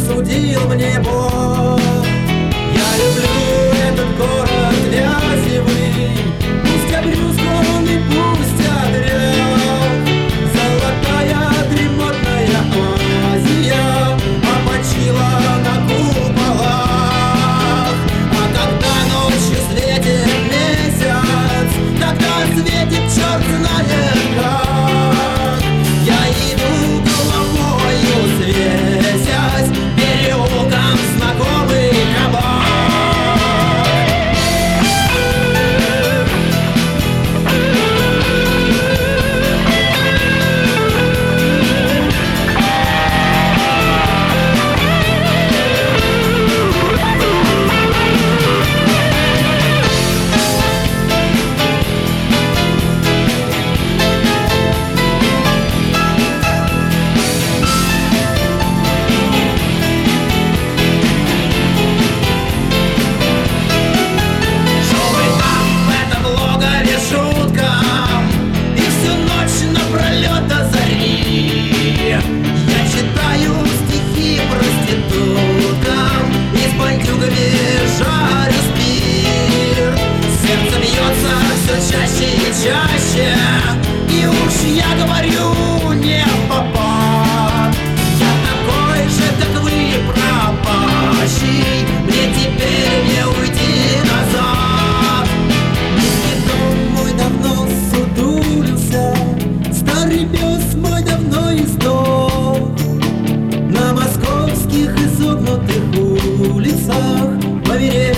судил мне Бог. Я люблю этот город грязевый, пусть обрюзг он и пусть обрек. Золотая дремотная Азия опочила на куполах. А когда ночью светит месяц, тогда светит черт знает как. Я иду головою свесясь, переулком знакомый кабак. Чаще, и уж я говорю не в попад. Я такой же, как вы, пропащий, мне теперь не уйти назад. Низкий дом мой давно сутулился, старый пес мой давно издох. На московских изогнутых улицах поверь